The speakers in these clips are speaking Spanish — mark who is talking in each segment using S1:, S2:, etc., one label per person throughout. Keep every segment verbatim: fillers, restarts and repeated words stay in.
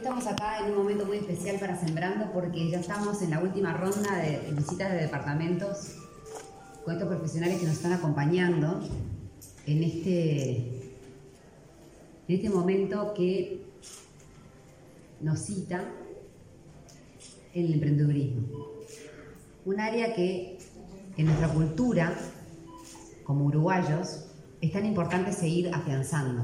S1: estamos acá en un momento muy especial para Sembrando porque ya estamos en la última ronda de visitas de departamentos con estos profesionales que nos están acompañando en este, en este momento que nos cita el emprendedurismo. Un área que en nuestra cultura, como uruguayos, es tan importante seguir afianzando.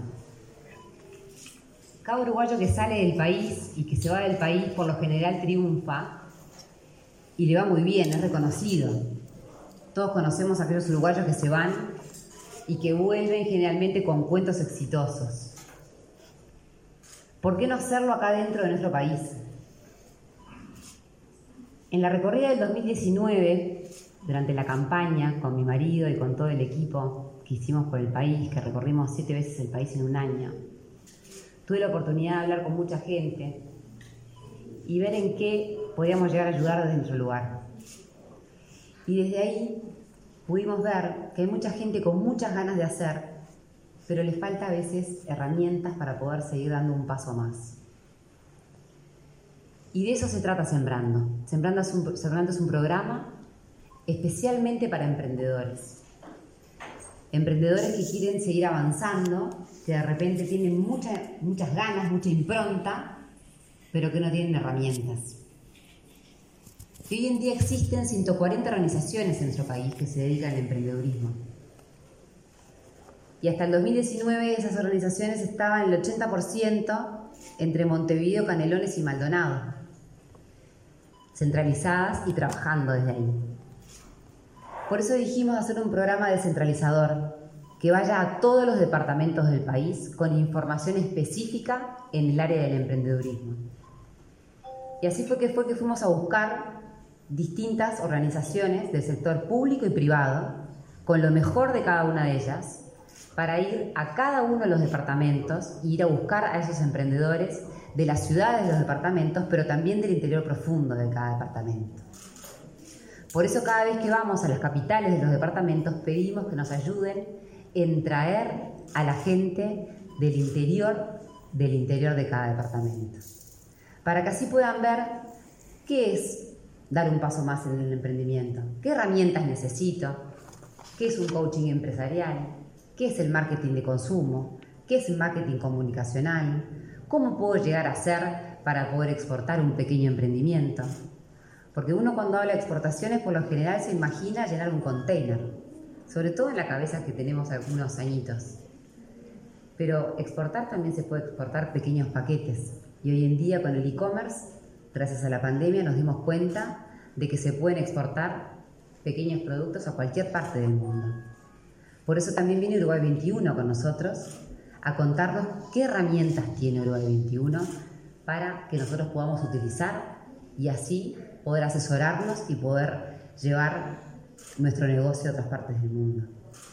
S1: Cada uruguayo que sale del país y que se va del país por lo general triunfa y le va muy bien, es reconocido. Todos conocemos a aquellos uruguayos que se van y que vuelven generalmente con cuentos exitosos. ¿Por qué no hacerlo acá dentro de nuestro país? En la recorrida del dos mil diecinueve, durante la campaña con mi marido y con todo el equipo que hicimos por el país, que recorrimos siete veces el país en un año, tuve la oportunidad de hablar con mucha gente y ver en qué podíamos llegar a ayudar desde nuestro lugar. Y desde ahí pudimos ver que hay mucha gente con muchas ganas de hacer, pero les falta a veces herramientas para poder seguir dando un paso más. Y de eso se trata Sembrando. Sembrando es un, Sembrando es un programa especialmente para emprendedores. Emprendedores que quieren seguir avanzando, que de repente tienen mucha, muchas ganas, mucha impronta, pero que no tienen herramientas. Y hoy en día existen ciento cuarenta organizaciones en nuestro país que se dedican al emprendedurismo. Y hasta el dos mil diecinueve esas organizaciones estaban el ochenta por ciento entre Montevideo, Canelones y Maldonado, centralizadas y trabajando desde ahí. Por eso dijimos hacer un programa descentralizador que vaya a todos los departamentos del país con información específica en el área del emprendedurismo. Y así fue que, fue que fuimos a buscar distintas organizaciones del sector público y privado, con lo mejor de cada una de ellas, para ir a cada uno de los departamentos e ir a buscar a esos emprendedores de las ciudades de los departamentos, pero también del interior profundo de cada departamento. Por eso cada vez que vamos a las capitales de los departamentos pedimos que nos ayuden en traer a la gente del interior, del interior de cada departamento. Para que así puedan ver qué es dar un paso más en el emprendimiento, qué herramientas necesito, qué es un coaching empresarial, qué es el marketing de consumo, qué es el marketing comunicacional, cómo puedo llegar a hacer para poder exportar un pequeño emprendimiento. Porque uno cuando habla de exportaciones por lo general se imagina llenar un container, sobre todo en la cabeza que tenemos algunos añitos. Pero exportar también se puede exportar pequeños paquetes. Y hoy en día con el e-commerce, gracias a la pandemia, nos dimos cuenta de que se pueden exportar pequeños productos a cualquier parte del mundo. Por eso también viene Uruguay veintiuno con nosotros a contarnos qué herramientas tiene Uruguay veintiuno para que nosotros podamos utilizar y así poder asesorarnos y poder llevar nuestro negocio a otras partes del mundo.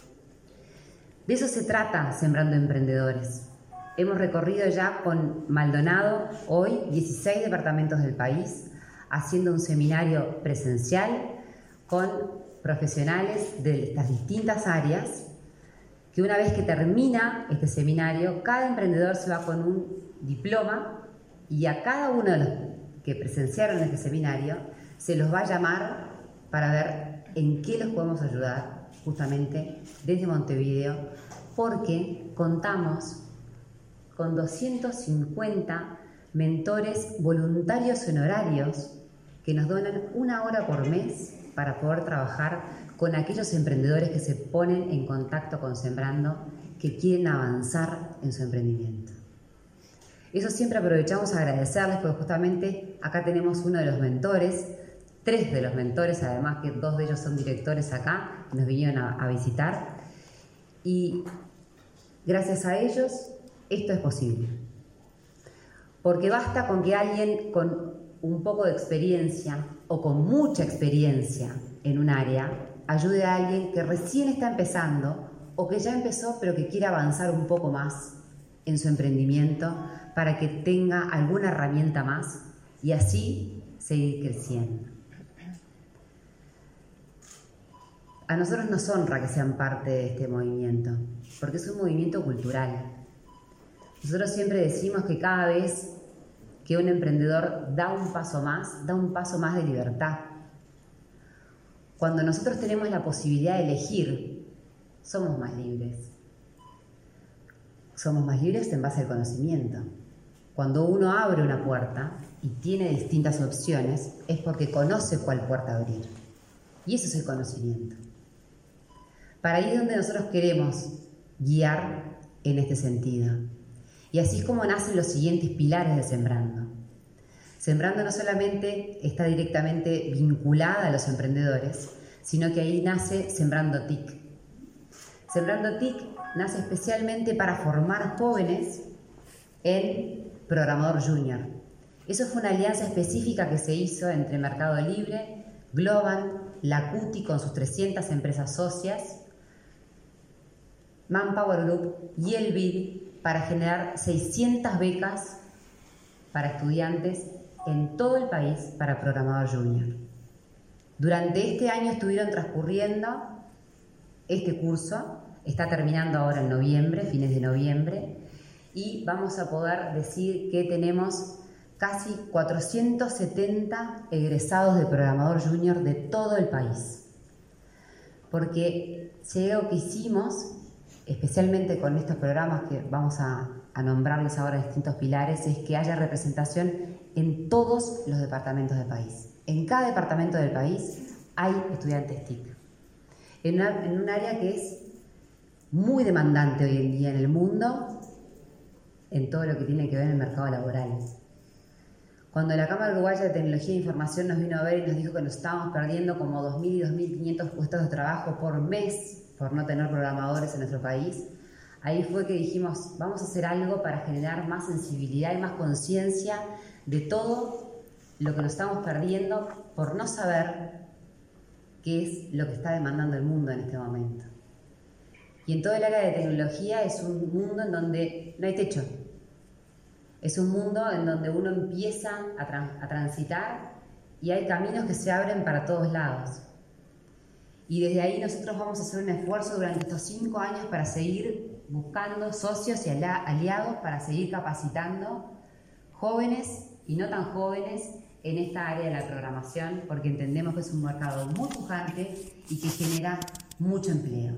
S1: De eso se trata Sembrando Emprendedores. Hemos recorrido ya con Maldonado hoy dieciséis departamentos del país, haciendo un seminario presencial con profesionales de estas distintas áreas, que una vez que termina este seminario, cada emprendedor se va con un diploma y a cada uno de los que presenciaron este seminario se los va a llamar para ver en qué los podemos ayudar justamente desde Montevideo, porque contamos con doscientos cincuenta mentores voluntarios honorarios que nos donan una hora por mes para poder trabajar con aquellos emprendedores que se ponen en contacto con Sembrando, que quieren avanzar en su emprendimiento. Eso siempre aprovechamos a agradecerles porque justamente acá tenemos uno de los mentores, tres de los mentores, además que dos de ellos son directores acá, nos vinieron a, a visitar y gracias a ellos esto es posible. Porque basta con que alguien con un poco de experiencia o con mucha experiencia en un área ayude a alguien que recién está empezando o que ya empezó pero que quiere avanzar un poco más en su emprendimiento para que tenga alguna herramienta más y así seguir creciendo. A nosotros nos honra que sean parte de este movimiento, porque es un movimiento cultural. Nosotros siempre decimos que cada vez que un emprendedor da un paso más, da un paso más de libertad. Cuando nosotros tenemos la posibilidad de elegir, somos más libres. Somos más libres en base al conocimiento. Cuando uno abre una puerta y tiene distintas opciones, es porque conoce cuál puerta abrir. Y eso es el conocimiento. Para ahí es donde nosotros queremos guiar en este sentido. Y así es como nacen los siguientes pilares de Sembrando. Sembrando no solamente está directamente vinculada a los emprendedores, sino que ahí nace Sembrando T I C. Sembrando T I C nace especialmente para formar jóvenes en programador junior. Eso fue una alianza específica que se hizo entre Mercado Libre, Globant, la CUTI con sus trescientas empresas socias, Manpower Group y el B I D para generar seiscientas becas para estudiantes en todo el país para programador junior. Durante este año estuvieron transcurriendo este curso, está terminando ahora en noviembre, fines de noviembre, y vamos a poder decir que tenemos casi cuatrocientos setenta egresados de programador junior de todo el país. Porque si hay algo que hicimos, especialmente con estos programas que vamos a, a nombrarles ahora distintos pilares, es que haya representación en todos los departamentos del país. En cada departamento del país hay estudiantes T I C. En, una, en un área que es muy demandante hoy en día en el mundo, en todo lo que tiene que ver en el mercado laboral. Cuando la Cámara Uruguaya de Tecnología e Información nos vino a ver y nos dijo que nos estábamos perdiendo como dos mil y dos mil quinientos puestos de trabajo por mes por no tener programadores en nuestro país, ahí fue que dijimos, vamos a hacer algo para generar más sensibilidad y más conciencia de todo lo que nos estamos perdiendo por no saber qué es lo que está demandando el mundo en este momento. Y en todo el área de tecnología es un mundo en donde no hay techo. Es un mundo en donde uno empieza a, tra- a transitar y hay caminos que se abren para todos lados. Y desde ahí nosotros vamos a hacer un esfuerzo durante estos cinco años para seguir buscando socios y aliados para seguir capacitando jóvenes y no tan jóvenes en esta área de la programación, porque entendemos que es un mercado muy pujante y que genera mucho empleo.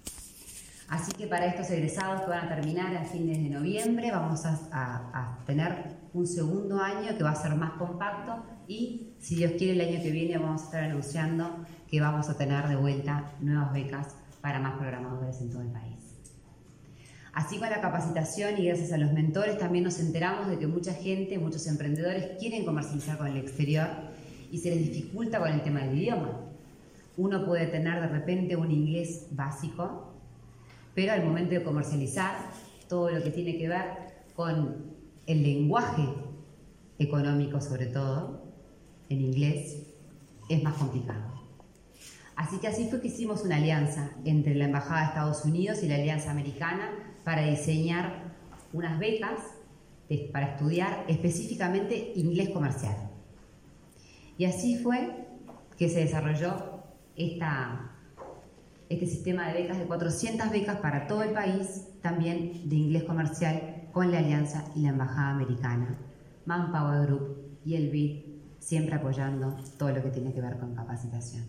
S1: Así que para estos egresados que van a terminar a fines de noviembre, vamos a, a, a tener un segundo año que va a ser más compacto y, si Dios quiere, el año que viene vamos a estar anunciando que vamos a tener de vuelta nuevas becas para más programadores en todo el país. Así con la capacitación y gracias a los mentores también nos enteramos de que mucha gente, muchos emprendedores quieren comercializar con el exterior y se les dificulta con el tema del idioma. Uno puede tener de repente un inglés básico, pero al momento de comercializar, todo lo que tiene que ver con el lenguaje económico, sobre todo, en inglés, es más complicado. Así que así fue que hicimos una alianza entre la Embajada de Estados Unidos y la Alianza Americana para diseñar unas becas de, para estudiar específicamente inglés comercial. Y así fue que se desarrolló esta... este sistema de becas de cuatrocientas becas para todo el país, también de inglés comercial, con la Alianza y la Embajada Americana, Manpower Group y el B I D, siempre apoyando todo lo que tiene que ver con capacitación.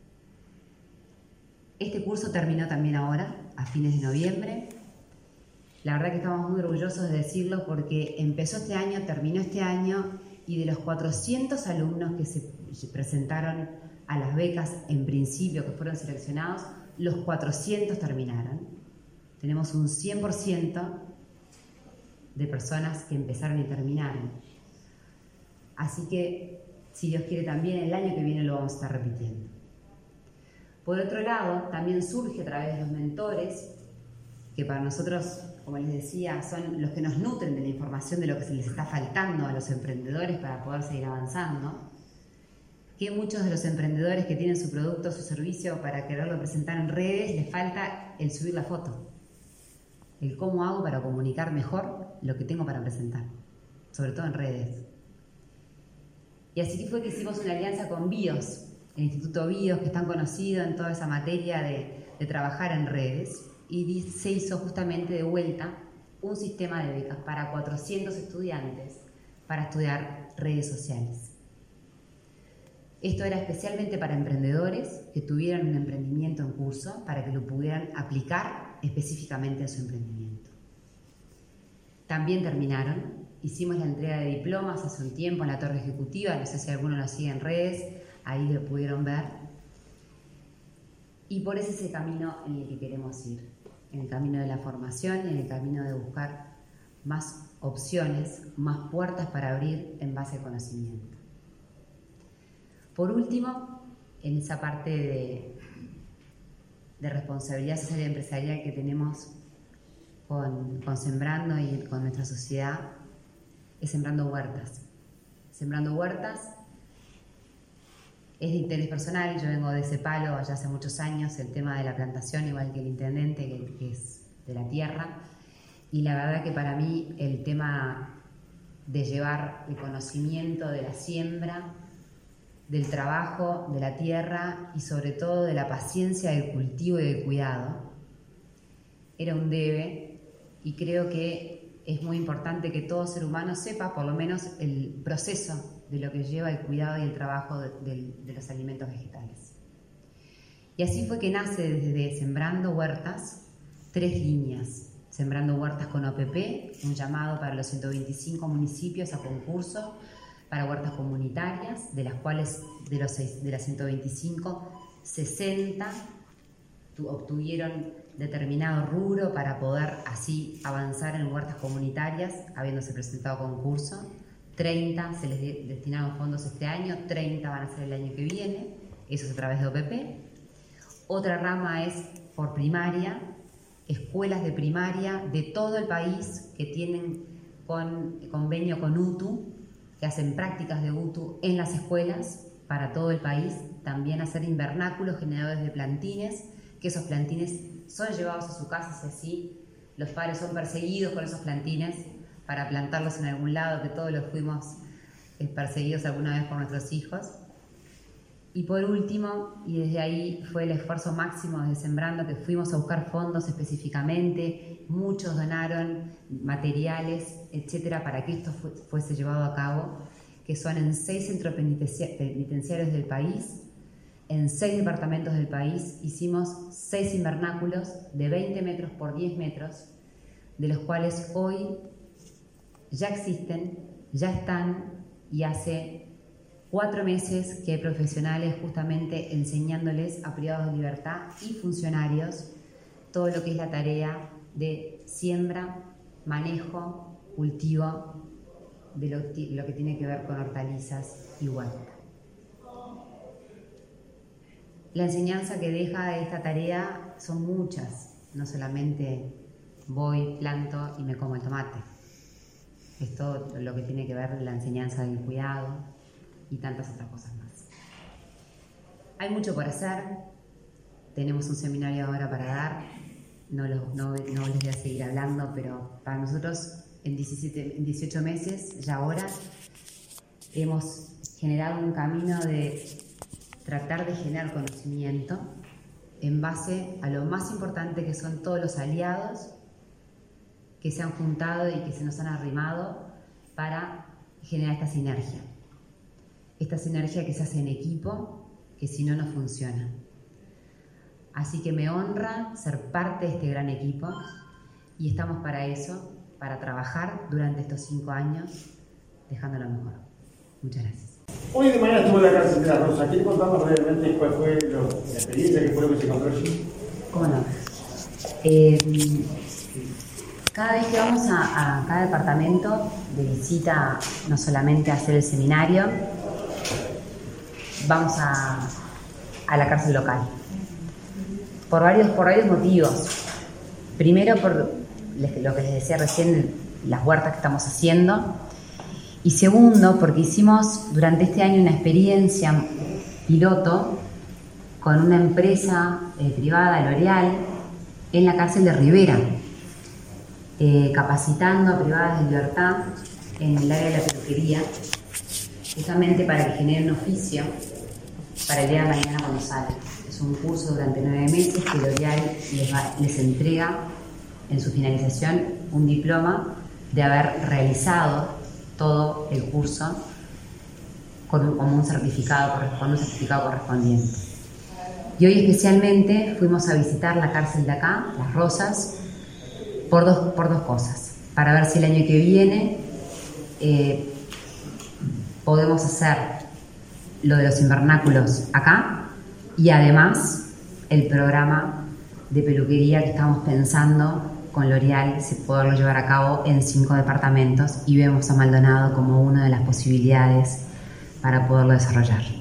S1: Este curso terminó también ahora, a fines de noviembre. La verdad que estamos muy orgullosos de decirlo porque empezó este año, terminó este año, y de los cuatrocientos alumnos que se presentaron a las becas en principio, que fueron seleccionados, los cuatrocientos terminaron. Tenemos un cien por ciento de personas que empezaron y terminaron. Así que, si Dios quiere, también el año que viene lo vamos a estar repitiendo. Por otro lado, también surge a través de los mentores, que para nosotros, como les decía, son los que nos nutren de la información de lo que se les está faltando a los emprendedores para poder seguir avanzando, que muchos de los emprendedores que tienen su producto o su servicio para quererlo presentar en redes, les falta el subir la foto, el cómo hago para comunicar mejor lo que tengo para presentar, sobre todo en redes. Y así fue que hicimos una alianza con BIOS, el Instituto BIOS, que es tan conocido en toda esa materia de, de trabajar en redes, y se hizo justamente de vuelta un sistema de becas para cuatrocientos estudiantes para estudiar redes sociales. Esto era especialmente para emprendedores que tuvieran un emprendimiento en curso para que lo pudieran aplicar específicamente en su emprendimiento. También terminaron. Hicimos la entrega de diplomas hace un tiempo en la Torre Ejecutiva, no sé si alguno lo sigue en redes, ahí lo pudieron ver. Y por ese es el camino en el que queremos ir, en el camino de la formación y en el camino de buscar más opciones, más puertas para abrir en base al conocimiento. Por último, en esa parte de, de responsabilidad social y empresarial que tenemos con, con Sembrando y con nuestra sociedad, es Sembrando Huertas. Sembrando Huertas es de interés personal, yo vengo de ese palo allá hace muchos años, el tema de la plantación, igual que el intendente, que, que es de la tierra, y la verdad que para mí el tema de llevar el conocimiento de la siembra, del trabajo, de la tierra y sobre todo de la paciencia del cultivo y del cuidado, era un debe, y creo que es muy importante que todo ser humano sepa por lo menos el proceso de lo que lleva el cuidado y el trabajo de, de, de los alimentos vegetales. Y así fue que nace desde Sembrando Huertas tres líneas. Sembrando Huertas con O P P, un llamado para los ciento veinticinco municipios a concurso para huertas comunitarias, de las cuales de, los seis, de las ciento veinticinco, sesenta obtuvieron determinado rubro para poder así avanzar en huertas comunitarias, habiéndose presentado concurso. treinta se les de, destinaron fondos este año, treinta van a ser el año que viene, eso es a través de O P P. Otra rama es por primaria, escuelas de primaria de todo el país que tienen con, convenio con U T U, que hacen prácticas de U T U en las escuelas para todo el país, también hacer invernáculos generadores de plantines, que esos plantines son llevados a su casa, si así los padres son perseguidos con esos plantines para plantarlos en algún lado, que todos los fuimos perseguidos alguna vez por nuestros hijos. Y por último, y desde ahí fue el esfuerzo máximo desde Sembrando, que fuimos a buscar fondos específicamente, muchos donaron materiales, etcétera, para que esto fuese llevado a cabo, que son en seis centros penitenciarios del país, en seis departamentos del país, hicimos seis invernáculos de veinte metros por diez metros, de los cuales hoy ya existen, ya están, y hace cuatro meses que hay profesionales justamente enseñándoles a privados de libertad y funcionarios todo lo que es la tarea de siembra, manejo, cultivo de lo, lo que tiene que ver con hortalizas y huerta. La enseñanza que deja esta tarea son muchas, no solamente voy, planto y me como el tomate. Es todo lo que tiene que ver la enseñanza del cuidado y tantas otras cosas más. Hay mucho por hacer, tenemos un seminario ahora para dar, no, lo, no, no les voy a seguir hablando, pero para nosotros en, diecisiete, en dieciocho meses, ya ahora, hemos generado un camino de tratar de generar conocimiento en base a lo más importante, que son todos los aliados que se han juntado y que se nos han arrimado para generar esta sinergia. Esta sinergia que se hace en equipo, que si no, no funciona. Así que me honra ser parte de este gran equipo y estamos para eso, para trabajar durante estos cinco años, dejando lo mejor. Muchas gracias.
S2: Hoy de mañana estuvo en la cárcel de la Rosa. ¿Quiere contarnos brevemente cuál fue lo, la experiencia, qué fue lo que se encontró allí?
S1: ¿Cómo no? Eh, cada vez que vamos a, a cada departamento de visita, no solamente a hacer el seminario, vamos a, a la cárcel local. Por varios, por varios motivos. Primero, por lo que les decía recién, las huertas que estamos haciendo. Y segundo, porque hicimos durante este año una experiencia piloto con una empresa eh, privada, L'Oreal, en la cárcel de Rivera, eh, capacitando a privadas de libertad en el área de la peluquería, justamente para que generen un oficio para el día de mañana cuando salgan. Es un curso durante nueve meses que L'Oreal les, va, les entrega en su finalización un diploma de haber realizado todo el curso con un, como un certificado, con un certificado correspondiente. Y hoy especialmente fuimos a visitar la cárcel de acá, Las Rosas, por dos, por dos cosas. Para ver si el año que viene eh, podemos hacer lo de los invernáculos acá y además el programa de peluquería que estamos pensando con L'Oreal, si poderlo llevar a cabo en cinco departamentos, y vemos a Maldonado como una de las posibilidades para poderlo desarrollar.